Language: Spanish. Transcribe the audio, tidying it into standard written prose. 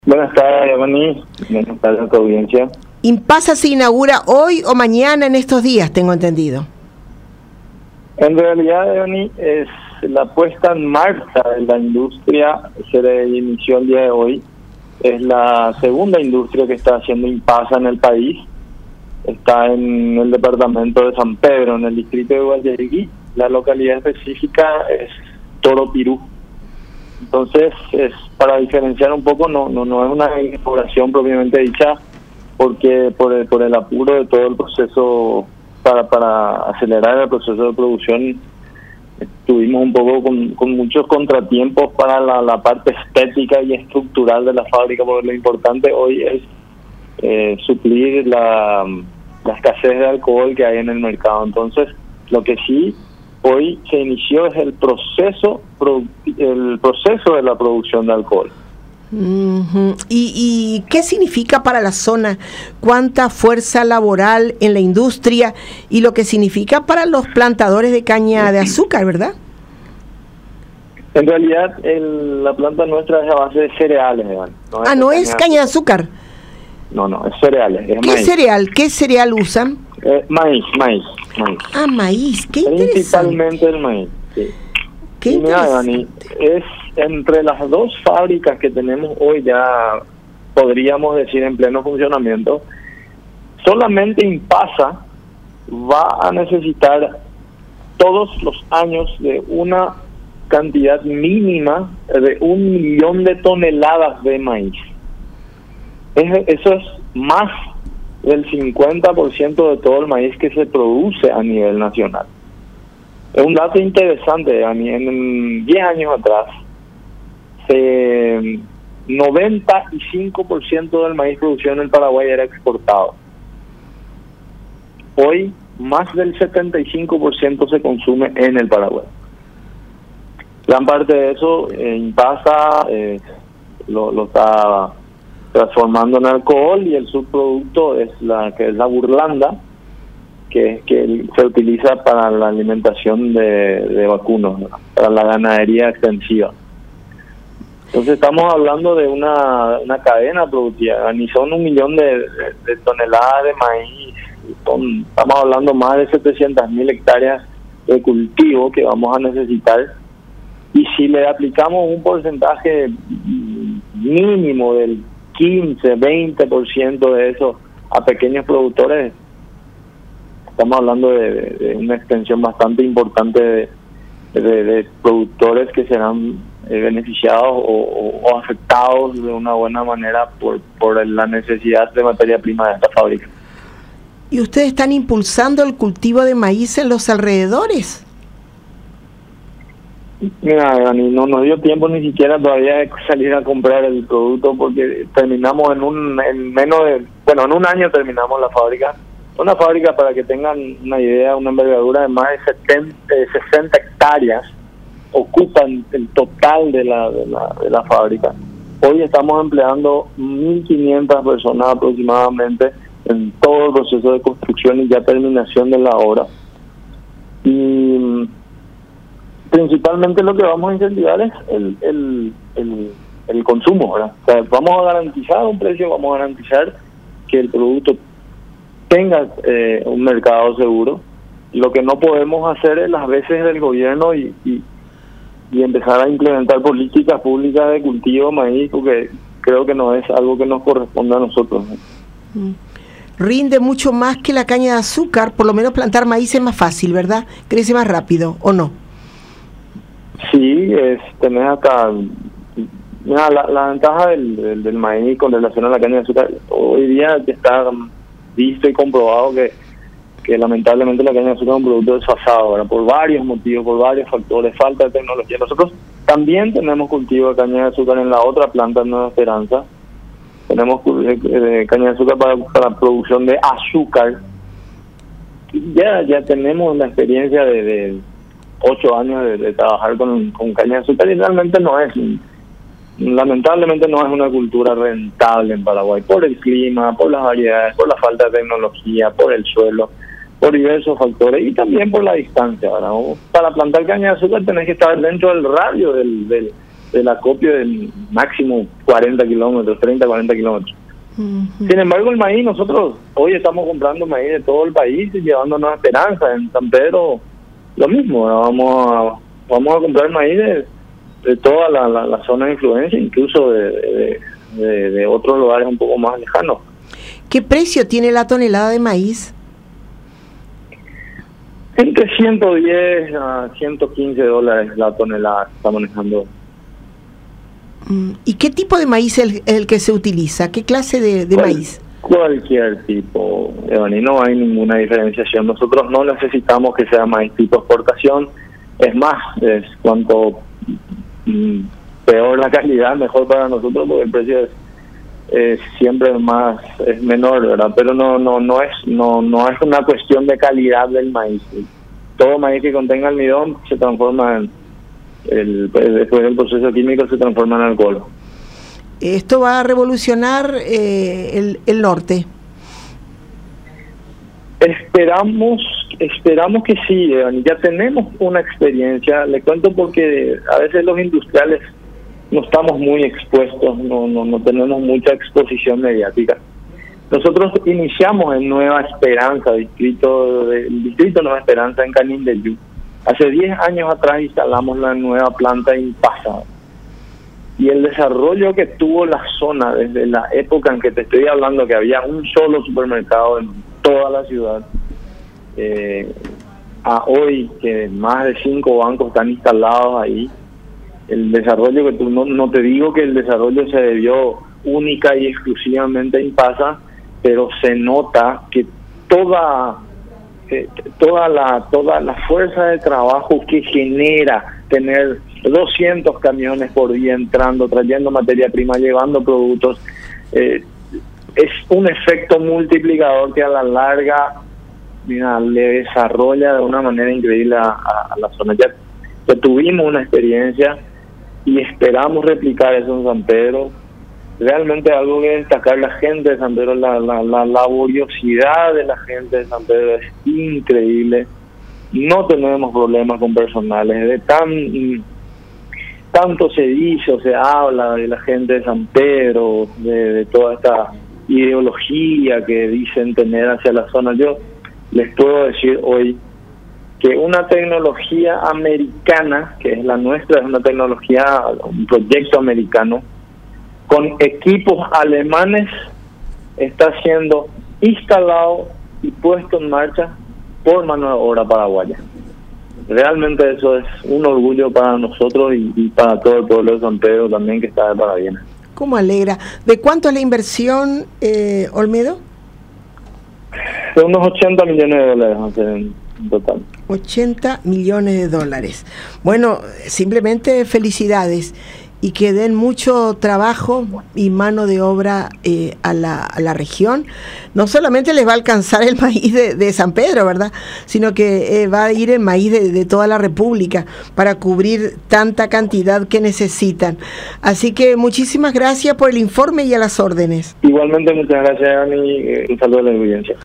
Buenas tardes, Giovanni. Buenas tardes a tu audiencia. Impasa se inaugura hoy o mañana en estos días, tengo entendido. En realidad, Giovanni, es la puesta en marcha de la industria, se inició el día de hoy. Es la segunda industria que está haciendo Impasa en el país. Está en el departamento de San Pedro, en el distrito de Guayaquil. La localidad específica es Toropirú. Entonces, es para diferenciar un poco, no es una inauguración propiamente dicha, porque por el apuro de todo el proceso, para acelerar el proceso de producción, tuvimos un poco con muchos contratiempos para la parte estética y estructural de la fábrica, porque lo importante hoy es suplir la escasez de alcohol que hay en el mercado. Entonces, lo que sí hoy se inició es el proceso de la producción de alcohol. Uh-huh. ¿Y qué significa para la zona? ¿Cuánta fuerza laboral en la industria? Y lo que significa para los plantadores de caña de azúcar, ¿verdad? En realidad, la planta nuestra es a base de cereales, ¿no? ¿No es caña de azúcar? No, es cereales, es ¿Qué maíz. cereal? ¿Qué cereal usan? Maíz. Ah, maíz, qué interesante. Principalmente el maíz, sí. Qué y mira, interesante. Dani, es entre las dos fábricas que tenemos hoy, ya podríamos decir en pleno funcionamiento, solamente Impasa va a necesitar todos los años de una cantidad mínima de 1 millón de toneladas de maíz. Eso es más del 50% de todo el maíz que se produce a nivel nacional. Es un dato interesante. A mí, en 10 años atrás, 95% del maíz producido en el Paraguay era exportado. Hoy, más del 75% se consume en el Paraguay. Gran parte de eso, Impasa lo está transformando en alcohol, y el subproducto es la burlanda, que se utiliza para la alimentación de vacunos, ¿no? Para la ganadería extensiva. Entonces estamos hablando de una cadena productiva, ni son 1 millón de toneladas de maíz, estamos hablando más de 700.000 hectáreas de cultivo que vamos a necesitar, y si le aplicamos un porcentaje mínimo del 15-20% de eso a pequeños productores, estamos hablando de una extensión bastante importante de productores que serán beneficiados o afectados de una buena manera por la necesidad de materia prima de esta fábrica. ¿Y ustedes están impulsando el cultivo de maíz en los alrededores? Mira, Dani, no nos dio tiempo ni siquiera todavía de salir a comprar el producto, porque terminamos en un año terminamos la fábrica. Una fábrica, para que tengan una idea, una envergadura de más de 60 hectáreas ocupan el total de la fábrica. Hoy estamos empleando 1.500 personas aproximadamente en todo el proceso de construcción y ya terminación de la obra. Y principalmente lo que vamos a incentivar es el consumo, ¿verdad? O sea, vamos a garantizar un precio, vamos a garantizar que el producto tenga un mercado seguro. Lo que no podemos hacer es las veces del gobierno y empezar a implementar políticas públicas de cultivo de maíz, porque creo que no es algo que nos corresponde a nosotros, ¿no? Rinde mucho más que la caña de azúcar, por lo menos plantar maíz es más fácil, ¿verdad? Crece más rápido, ¿o no? Sí, tenés acá. Mira, la ventaja del maíz con relación a la caña de azúcar, hoy día está visto y comprobado que lamentablemente la caña de azúcar es un producto desfasado, ¿verdad? Por varios motivos, por varios factores, falta de tecnología. Nosotros también tenemos cultivo de caña de azúcar en la otra planta, en Nueva Esperanza. Tenemos caña de azúcar para producción de azúcar. Ya tenemos la experiencia de 8 años de trabajar con caña de azúcar, y realmente lamentablemente no es una cultura rentable en Paraguay, por el clima, por las variedades, por la falta de tecnología, por el suelo, por diversos factores, y también por la distancia, ¿verdad? Para plantar caña de azúcar tenés que estar dentro del radio el acopio de máximo 40 kilómetros, 30, 40 kilómetros. Sin embargo, el maíz, nosotros hoy estamos comprando maíz de todo el país y llevándonos Esperanza. En San Pedro, lo mismo, vamos a comprar maíz de toda la zona de influencia, incluso de otros lugares un poco más lejanos. ¿Qué precio tiene la tonelada de maíz? Entre 110 a 115 dólares la tonelada que está manejando. ¿Y qué tipo de maíz es el que se utiliza? ¿Qué clase de maíz? Cualquier tipo, Evani, no hay ninguna diferenciación. Nosotros no necesitamos que sea maíz tipo exportación. Es más, es cuanto peor la calidad, mejor para nosotros, porque el precio es siempre es menor, ¿verdad? Pero no es una cuestión de calidad del maíz. Todo maíz que contenga almidón se transforma después del proceso químico se transforma en alcohol. Esto va a revolucionar el norte. Esperamos que sí, ya tenemos una experiencia. Le cuento porque a veces los industriales no estamos muy expuestos, no tenemos mucha exposición mediática. Nosotros iniciamos en Nueva Esperanza, el distrito Nueva Esperanza en Canindeyú. Hace 10 años atrás instalamos la nueva planta Impasa. Y el desarrollo que tuvo la zona desde la época en que te estoy hablando, que había un solo supermercado en toda la ciudad, a hoy que más de 5 bancos están instalados ahí, el desarrollo que no te digo que el desarrollo se debió única y exclusivamente a Impasa, pero se nota que toda la fuerza de trabajo que genera tener 200 camiones por día entrando, trayendo materia prima, llevando productos, es un efecto multiplicador que a la larga, mira, le desarrolla de una manera increíble a la zona. Ya tuvimos una experiencia y esperamos replicar eso en San Pedro. Realmente algo que destacar, la gente de San Pedro, la laboriosidad de la gente de San Pedro es increíble. No tenemos problemas con personales. Tanto se dice o se habla de la gente de San Pedro, de toda esta ideología que dicen tener hacia la zona. Yo les puedo decir hoy que una tecnología americana, que es la nuestra, es una tecnología, un proyecto americano, con equipos alemanes, está siendo instalado y puesto en marcha por mano de obra paraguaya. Realmente eso es un orgullo para nosotros y para todo el pueblo de San Pedro también, que está de parabienes. ¿Cómo alegra? ¿De cuánto es la inversión, Olmedo? De unos 80 millones de dólares en total. 80 millones de dólares. Bueno, simplemente felicidades. Y que den mucho trabajo y mano de obra a la región. No solamente les va a alcanzar el maíz de San Pedro, ¿verdad?, sino que va a ir el maíz de toda la República para cubrir tanta cantidad que necesitan. Así que muchísimas gracias por el informe y a las órdenes. Igualmente, muchas gracias, Ani. Un saludo a la audiencia.